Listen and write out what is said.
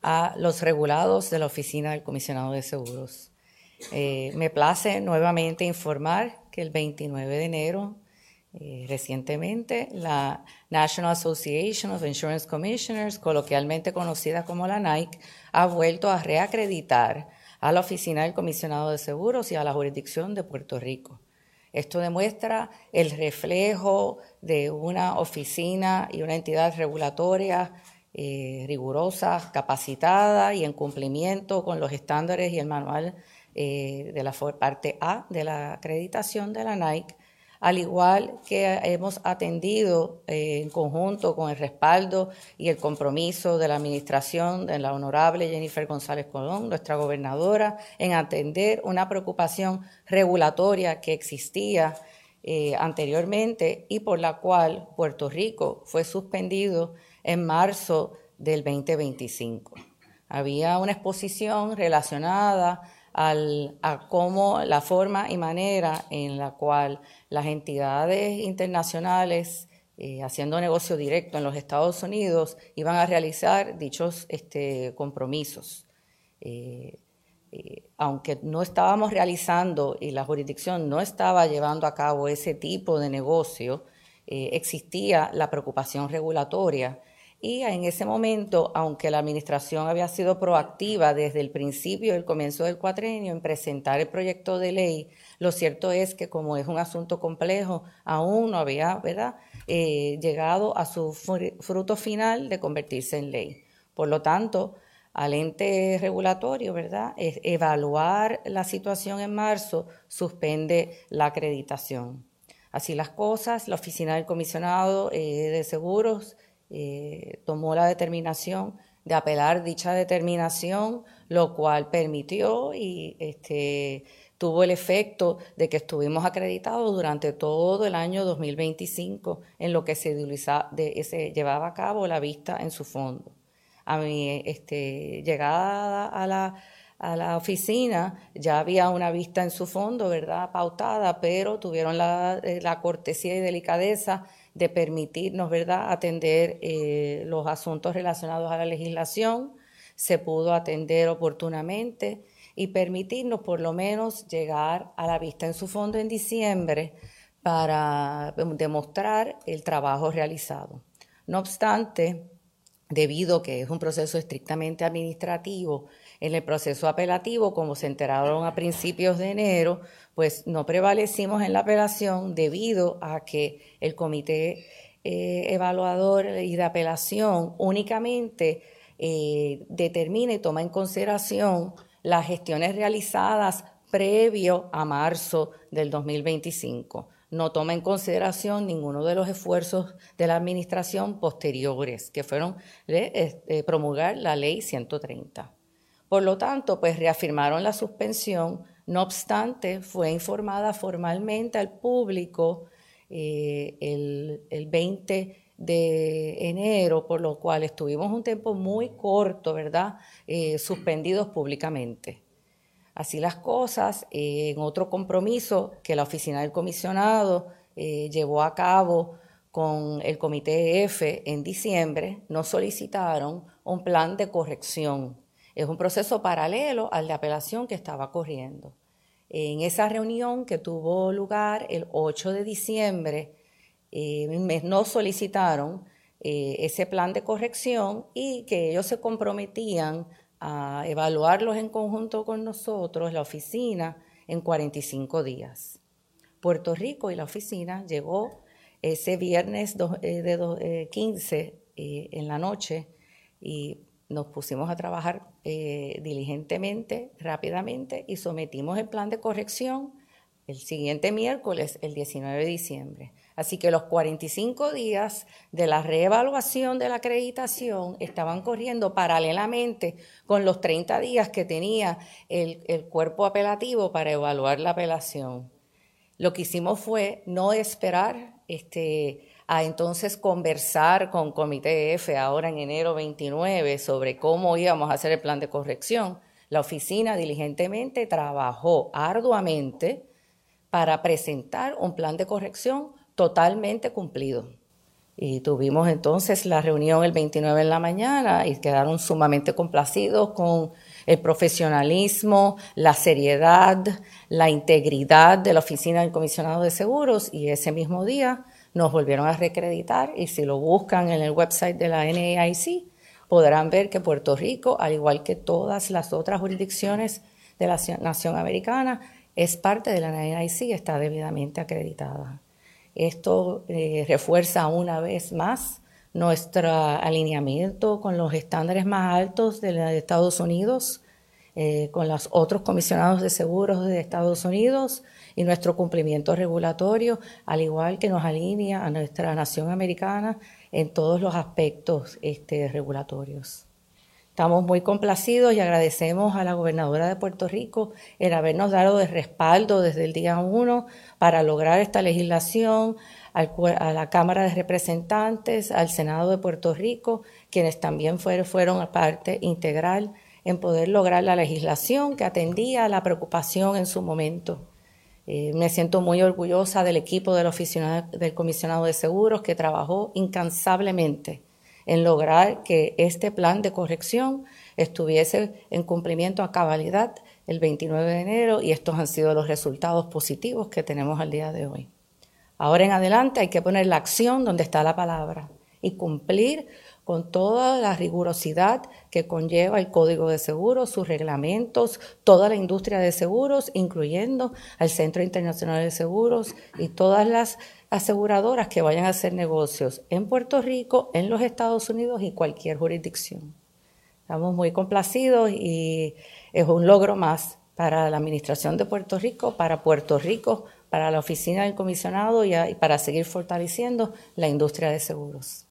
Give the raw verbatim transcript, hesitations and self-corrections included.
a los regulados de la Oficina del Comisionado de Seguros. Eh, me place nuevamente informar que el veintinueve de enero, eh, recientemente, la National Association of Insurance Commissioners, coloquialmente conocida como la N A I C, ha vuelto a reacreditar a la Oficina del Comisionado de Seguros y a la jurisdicción de Puerto Rico. Esto demuestra el reflejo de una oficina y una entidad regulatoria eh, rigurosa, capacitada y en cumplimiento con los estándares y el manual eh, de la parte A de la acreditación de la N A I C, al igual que hemos atendido eh, en conjunto con el respaldo y el compromiso de la administración de la honorable Jennifer González Colón, nuestra gobernadora, en atender una preocupación regulatoria que existía eh, anteriormente y por la cual Puerto Rico fue suspendido en marzo del veinte veinticinco. Había una exposición relacionada Al, a cómo la forma y manera en la cual las entidades internacionales eh, haciendo negocio directo en los Estados Unidos iban a realizar dichos este, compromisos. Eh, eh, aunque no estábamos realizando y la jurisdicción no estaba llevando a cabo ese tipo de negocio, eh, existía la preocupación regulatoria. Y en ese momento, aunque la administración había sido proactiva desde el principio, el comienzo del cuatrenio, en presentar el proyecto de ley, lo cierto es que como es un asunto complejo, aún no había, ¿verdad?, eh, llegado a su fruto final de convertirse en ley. Por lo tanto, al ente regulatorio, ¿verdad?, es evaluar la situación en marzo, suspende la acreditación. Así las cosas, la Oficina del Comisionado eh, de Seguros Eh, tomó la determinación de apelar dicha determinación, lo cual permitió y este, tuvo el efecto de que estuvimos acreditados durante todo el año dos mil veinticinco en lo que se, de, se llevaba a cabo la vista en su fondo. A mi este, llegada a la, a la oficina ya había una vista en su fondo, ¿verdad?, pautada, pero tuvieron la, la cortesía y delicadeza de permitirnos, ¿verdad?, atender eh, los asuntos relacionados a la legislación. Se pudo atender oportunamente y permitirnos por lo menos llegar a la vista en su fondo en diciembre para demostrar el trabajo realizado. No obstante, debido a que es un proceso estrictamente administrativo, en el proceso apelativo, como se enteraron a principios de enero, pues no prevalecimos en la apelación debido a que el comité eh, evaluador y de apelación únicamente eh, determina y toma en consideración las gestiones realizadas previo a marzo del dos mil veinticinco. No toma en consideración ninguno de los esfuerzos de la administración posteriores, que fueron eh, eh, promulgar la ley ciento treinta. Por lo tanto, pues reafirmaron la suspensión. No obstante, fue informada formalmente al público eh, el, el veinte de enero, por lo cual estuvimos un tiempo muy corto, ¿verdad?, eh, suspendidos públicamente. Así las cosas, eh, en otro compromiso que la Oficina del Comisionado eh, llevó a cabo con el Comité F en diciembre, nos solicitaron un plan de corrección. Es un proceso paralelo al de apelación que estaba corriendo. En esa reunión que tuvo lugar el ocho de diciembre, eh, nos solicitaron eh, ese plan de corrección y que ellos se comprometían a evaluarlos en conjunto con nosotros, la oficina, en cuarenta y cinco días. Puerto Rico y la oficina llegó ese viernes do, eh, de do, eh, quince eh, en la noche y nos pusimos a trabajar eh, diligentemente, rápidamente, y sometimos el plan de corrección el siguiente miércoles, el diecinueve de diciembre. Así que los cuarenta y cinco días de la reevaluación de la acreditación estaban corriendo paralelamente con los treinta días que tenía el, el cuerpo apelativo para evaluar la apelación. Lo que hicimos fue no esperar este, a entonces conversar con Comité F ahora en enero veintinueve sobre cómo íbamos a hacer el plan de corrección. La oficina diligentemente trabajó arduamente para presentar un plan de corrección totalmente cumplido. Y tuvimos entonces la reunión el veintinueve en la mañana y quedaron sumamente complacidos con el profesionalismo, la seriedad, la integridad de la Oficina del Comisionado de Seguros, y ese mismo día nos volvieron a reacreditar, y si lo buscan en el website de la N A I C podrán ver que Puerto Rico, al igual que todas las otras jurisdicciones de la nación americana, es parte de la N A I C y está debidamente acreditada. Esto eh, refuerza una vez más nuestro alineamiento con los estándares más altos de, de Estados Unidos, eh, con los otros comisionados de seguros de Estados Unidos, y nuestro cumplimiento regulatorio, al igual que nos alinea a nuestra nación americana en todos los aspectos este, regulatorios. Estamos muy complacidos y agradecemos a la gobernadora de Puerto Rico el habernos dado el respaldo desde el día uno para lograr esta legislación, al, a la Cámara de Representantes, al Senado de Puerto Rico, quienes también fueron, fueron parte integral en poder lograr la legislación que atendía a la preocupación en su momento. Eh, me siento muy orgullosa del equipo de la Oficina del Comisionado de Seguros, que trabajó incansablemente en lograr que este plan de corrección estuviese en cumplimiento a cabalidad el veintinueve de enero, y estos han sido los resultados positivos que tenemos al día de hoy. Ahora en adelante hay que poner la acción donde está la palabra y cumplir con toda la rigurosidad que conlleva el Código de Seguros, sus reglamentos, toda la industria de seguros, incluyendo al Centro Internacional de Seguros y todas las aseguradoras que vayan a hacer negocios en Puerto Rico, en los Estados Unidos y cualquier jurisdicción. Estamos muy complacidos y es un logro más para la Administración de Puerto Rico, para Puerto Rico, para la Oficina del Comisionado y, a, y para seguir fortaleciendo la industria de seguros.